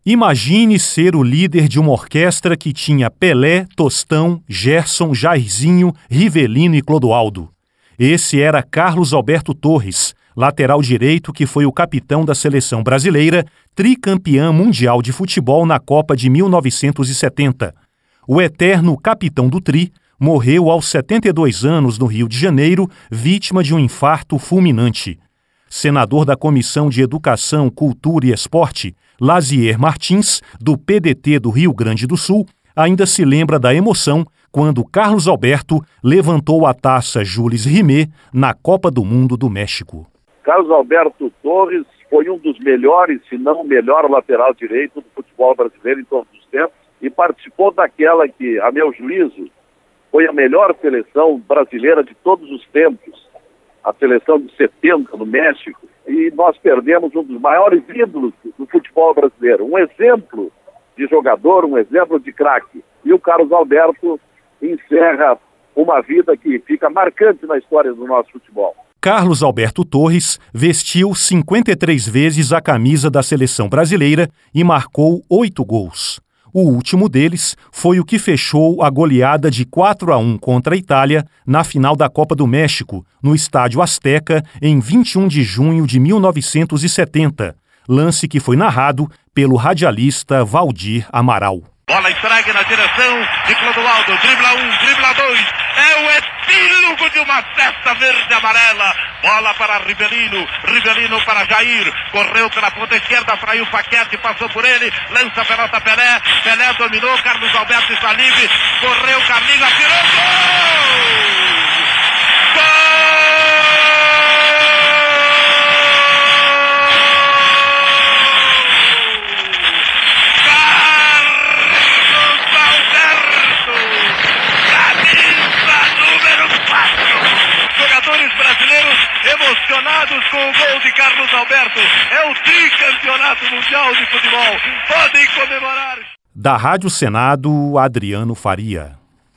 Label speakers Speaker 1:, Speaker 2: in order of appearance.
Speaker 1: Imagine ser o líder de uma orquestra que tinha Pelé, Tostão, Gerson, Jairzinho, Rivelino e Clodoaldo. Esse era Carlos Alberto Torres, lateral direito que foi o capitão da seleção brasileira, tricampeã mundial de futebol na Copa de 1970. O eterno capitão do Tri morreu aos 72 anos no Rio de Janeiro, vítima de um infarto fulminante. Senador da Comissão de Educação, Cultura e Esporte, Lazier Martins, do PDT do Rio Grande do Sul, ainda se lembra da emoção quando Carlos Alberto levantou a taça Jules Rimet na Copa do Mundo do México.
Speaker 2: Carlos Alberto Torres foi um dos melhores, se não o melhor lateral direito do futebol brasileiro em todos os tempos e participou daquela que, a meu juízo, foi a melhor seleção brasileira de todos os tempos, a seleção de 70 no México, e nós perdemos um dos maiores ídolos do futebol brasileiro, um exemplo de jogador, um exemplo de craque. E o Carlos Alberto encerra uma vida que fica marcante na história do nosso futebol.
Speaker 1: Carlos Alberto Torres vestiu 53 vezes a camisa da seleção brasileira e marcou 8 gols. O último deles foi o que fechou a goleada de 4-1 contra a Itália na final da Copa do México, no Estádio Azteca, em 21 de junho de 1970, lance que foi narrado pelo radialista Valdir Amaral.
Speaker 3: Bola entregue na direção de Clodoaldo, dribla 1, dribla 2, é o epílogo de uma festa verde-amarela. Bola para Rivelino, Rivelino para Jair, correu pela ponta esquerda, fraiu Paquete, passou por ele, lança a pelota Pelé, Pelé dominou, Carlos Alberto está livre, correu Carlinhos, atirou, gol! Brasileiros emocionados com o gol de Carlos Alberto. É o tricampeonato mundial de futebol. Podem comemorar.
Speaker 1: Da Rádio Senado, Adriano Faria.